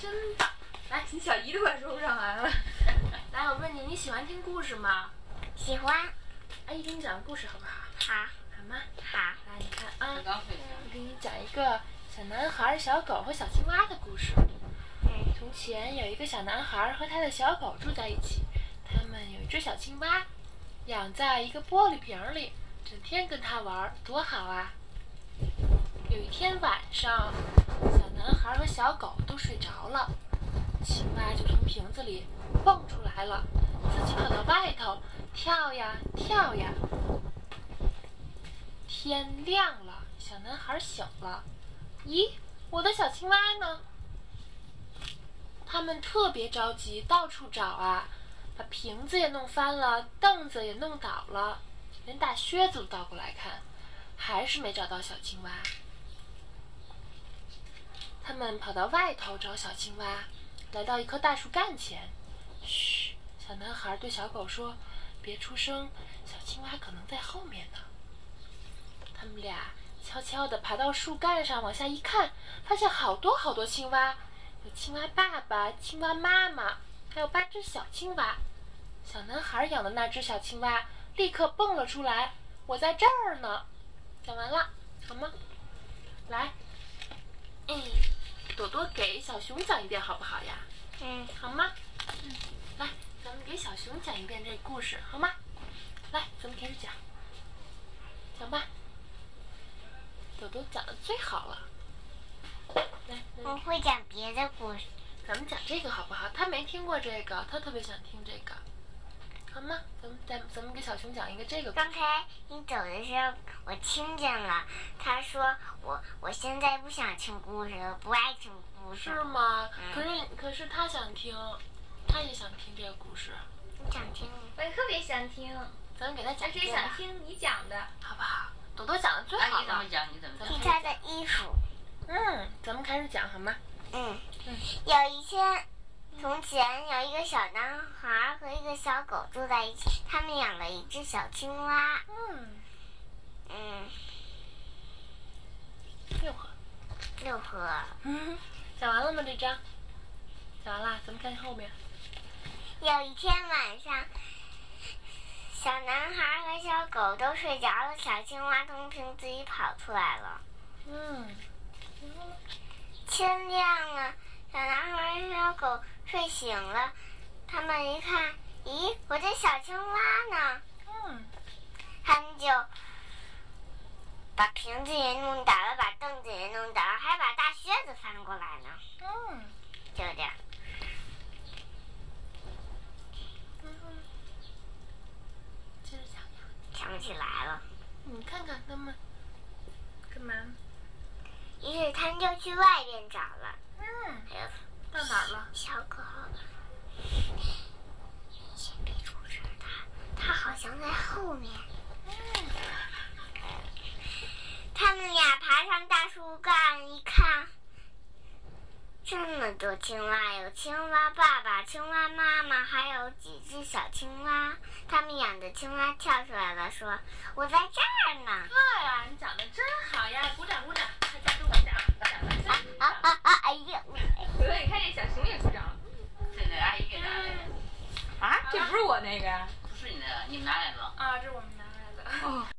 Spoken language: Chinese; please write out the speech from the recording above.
真棒！来，你小姨都快说不上来了。来，我问你，你喜欢听故事吗？ 喜欢。 阿姨给你讲个故事好不好？ 好。 好吗？ 好。 来，你看啊，我给你讲一个小男孩、小狗和小青蛙的故事。从前有一个小男孩和他的小狗住在一起，他们有一只小青蛙，养在一个玻璃瓶里，整天跟它玩，多好啊！有一天晚上，小男孩和小狗都睡着了，青蛙就从瓶子里蹦出来了，自己跑到外头跳呀跳呀。天亮了，小男孩醒了，咦，我的小青蛙呢？他们特别着急，到处找啊，把瓶子也弄翻了，凳子也弄倒了，连大靴子都倒过来看，还是没找到小青蛙。他们跑到外头找小青蛙，来到一棵大树干前。嘘，小男孩对小狗说：“别出声，小青蛙可能在后面呢。”他们俩悄悄地爬到树干上，往下一看，发现好多好多青蛙，有青蛙爸爸、青蛙妈妈，还有8只小青蛙。小男孩养的那只小青蛙立刻蹦了出来：“我在这儿呢！”讲完了，好吗？来，朵朵给小熊讲一遍好不好呀？好吗？来，咱们给小熊讲一遍这个故事，好吗？来，咱们开始讲，讲吧。朵朵讲的最好了。来， 我会讲别的故事。 咱们讲这个好不好？他没听过这个，他特别想听这个，好吗？咱们给小熊讲一个这个故事。 刚才你走的时候，我听见了，他说我现在不想听故事了，不爱听故事。 是吗？可是他想听，他也想听这个故事。 你想听？ 我也特别想听。 咱们给他讲一遍吧。 而且想听你讲的， 好不好？朵朵讲的最好了。 你怎么讲？你怎么讲？ 替他的衣服。 咱们开始讲好吗？ 有一天，从前有一个小男孩和一个小狗住在一起，他们养了一只小青蛙。六合。 讲完了吗？这章讲完了，咱们看后面。 有一天晚上，小男孩和小狗都睡着了，小青蛙从瓶子里跑出来了。天亮了，小男孩和小狗睡醒了，他们一看，咦，我的小青蛙呢？他们就把瓶子也弄倒了，把凳子也弄倒了，还把大靴子翻过来呢。就这样。 接着讲呀。 想不起来了。 你看看他们干嘛？ 于是他们就去外边找了。 到哪儿了？ 小狗先别出声，它好像在后面。他们俩爬上大树干一看，这么多青蛙，有青蛙爸爸、青蛙妈妈，还有几只小青蛙。他们养的青蛙跳出来了，说：“我在这儿呢。” 对呀，你讲的真好呀！鼓掌鼓掌，大家都鼓掌，讲的真好。 哎呀！ 朵朵，你看这小熊也鼓掌了。 这个阿姨给拿来的。 啊，这不是我那个呀？ 不是你的，你们拿来的。 啊，这是我们拿来的。